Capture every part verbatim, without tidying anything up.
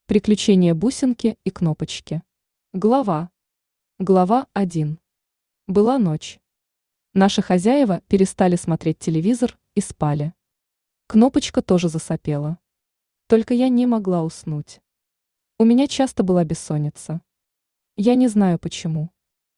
Приключения бусинки и кнопочки. Глава. Глава один. Была ночь. Наши хозяева перестали смотреть телевизор и спали. Кнопочка тоже засопела. Только я не могла уснуть. У меня часто была бессонница. Я не знаю почему.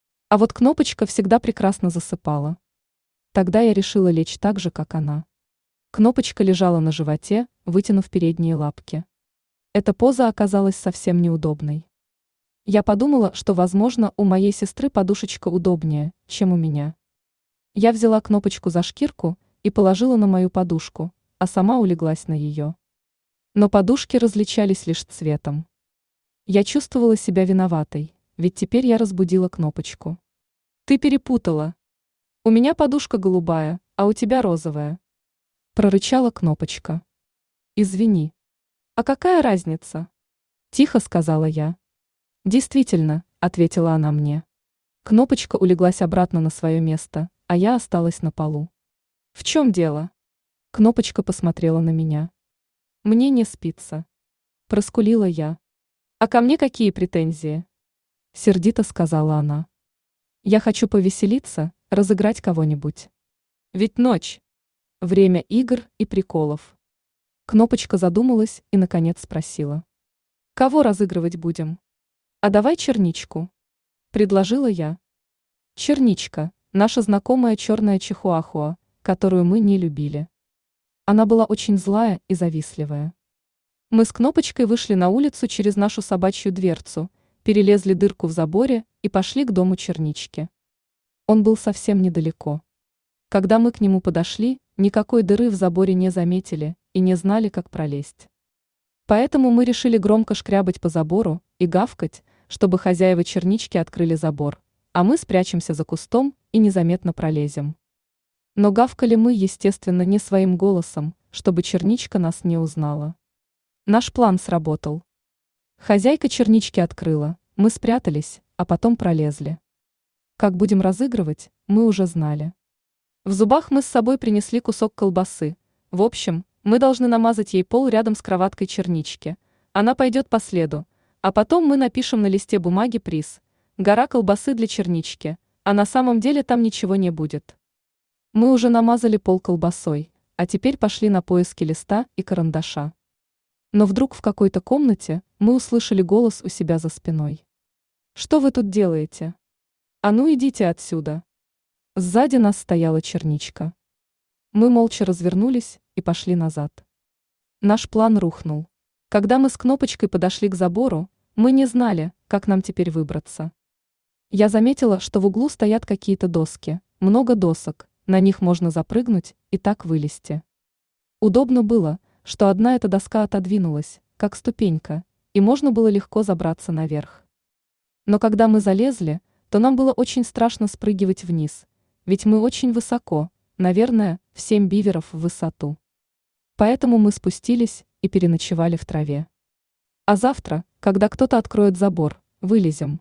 А вот Кнопочка всегда прекрасно засыпала. Тогда я решила лечь так же, как она. Кнопочка лежала на животе, вытянув передние лапки. Эта поза оказалась совсем неудобной. Я подумала, что, возможно, у моей сестры подушечка удобнее, чем у меня. Я взяла Кнопочку за шкирку и положила на мою подушку, а сама улеглась на ее. Но подушки различались лишь цветом. Я чувствовала себя виноватой, ведь теперь я разбудила Кнопочку. «Ты перепутала. У меня подушка голубая, а у тебя розовая», – прорычала Кнопочка. «Извини. А какая разница?» – тихо сказала я. «Действительно», – ответила она мне. Кнопочка улеглась обратно на свое место, а я осталась на полу. «В чем дело?» Кнопочка посмотрела на меня. «Мне не спится», – проскулила я. «А ко мне какие претензии?» – сердито сказала она. «Я хочу повеселиться, разыграть кого-нибудь. Ведь ночь. Время игр и приколов». Кнопочка задумалась и, наконец, спросила. «Кого разыгрывать будем?» «А давай черничку», – предложила я. Черничка – наша знакомая черная чихуахуа, которую мы не любили. Она была очень злая и завистливая. Мы с Кнопочкой вышли на улицу через нашу собачью дверцу, перелезли дырку в заборе и пошли к дому Чернички. Он был совсем недалеко. Когда мы к нему подошли, никакой дыры в заборе не заметили и не знали, как пролезть. Поэтому мы решили громко шкрябать по забору и гавкать, чтобы хозяева Чернички открыли забор, а мы спрячемся за кустом и незаметно пролезем. Но гавкали мы, естественно, не своим голосом, чтобы Черничка нас не узнала. Наш план сработал. Хозяйка Чернички открыла, мы спрятались, а потом пролезли. Как будем разыгрывать, мы уже знали. В зубах мы с собой принесли кусок колбасы. В общем, мы должны намазать ей пол рядом с кроваткой Чернички. Она пойдет по следу, а потом мы напишем на листе бумаги приз «Гора колбасы для Чернички», а на самом деле там ничего не будет. Мы уже намазали пол колбасой, а теперь пошли на поиски листа и карандаша. Но вдруг в какой-то комнате мы услышали голос у себя за спиной. «Что вы тут делаете? А ну идите отсюда!» Сзади нас стояла Черничка. Мы молча развернулись и пошли назад. Наш план рухнул. Когда мы с Кнопочкой подошли к забору, мы не знали, как нам теперь выбраться. Я заметила, что в углу стоят какие-то доски, много досок, на них можно запрыгнуть и так вылезти. Удобно было, что одна эта доска отодвинулась, как ступенька, и можно было легко забраться наверх. Но когда мы залезли, то нам было очень страшно спрыгивать вниз, ведь мы очень высоко, наверное, в семь биверов в высоту. Поэтому мы спустились и переночевали в траве. А завтра, когда кто-то откроет забор, вылезем.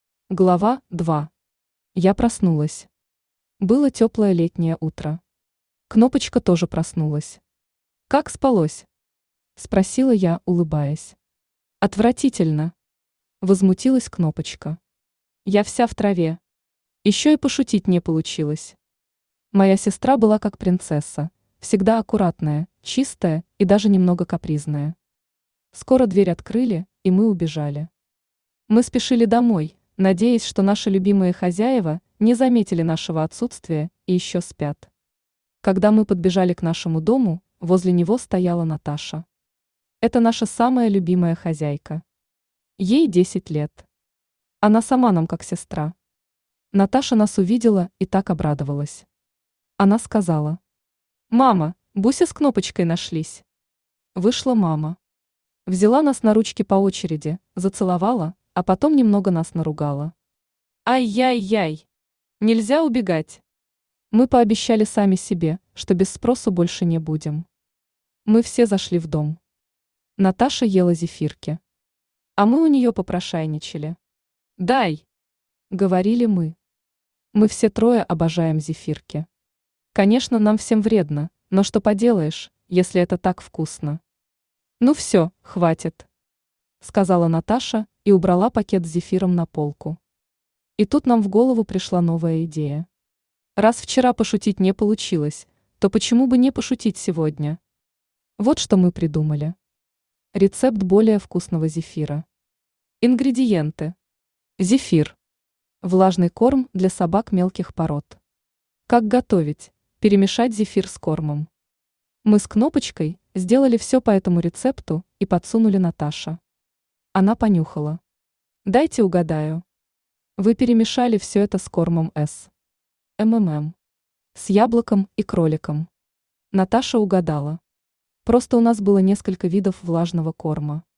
Глава два. Я проснулась. Было теплое летнее утро. Кнопочка тоже проснулась. «Как спалось?» – спросила я, улыбаясь. «Отвратительно!» – возмутилась Кнопочка. «Я вся в траве. Еще и пошутить не получилось». Моя сестра была как принцесса, всегда аккуратная, чистая и даже немного капризная. Скоро дверь открыли, и мы убежали. Мы спешили домой, надеясь, что наши любимые хозяева не заметили нашего отсутствия и еще спят. Когда мы подбежали к нашему дому, возле него стояла Наташа. Это наша самая любимая хозяйка. Ей десять лет. Она сама нам как сестра. Наташа нас увидела и так обрадовалась. Она сказала: «Мама, Буся с Кнопочкой нашлись». Вышла мама. Взяла нас на ручки по очереди, зацеловала, а потом немного нас наругала. «Ай-яй-яй! Нельзя убегать!» Мы пообещали сами себе, что без спросу больше не будем. Мы все зашли в дом. Наташа ела зефирки. А мы у нее попрошайничали. «Дай!» — говорили мы. Мы все трое обожаем зефирки. Конечно, нам всем вредно, но что поделаешь, если это так вкусно. Ну все, хватит. сказала Наташа и убрала пакет с зефиром на полку. И тут нам в голову пришла новая идея. Раз вчера пошутить не получилось, то почему бы не пошутить сегодня? Вот что мы придумали. Рецепт более вкусного зефира. Ингредиенты. Зефир. Влажный корм для собак мелких пород. Как готовить? Перемешать зефир с кормом. Мы с Кнопочкой сделали все по этому рецепту и подсунули Наташе. Она понюхала. Дайте угадаю. Вы перемешали все это с кормом С. МММ. С яблоком и кроликом. Наташа угадала. Просто у нас было несколько видов влажного корма.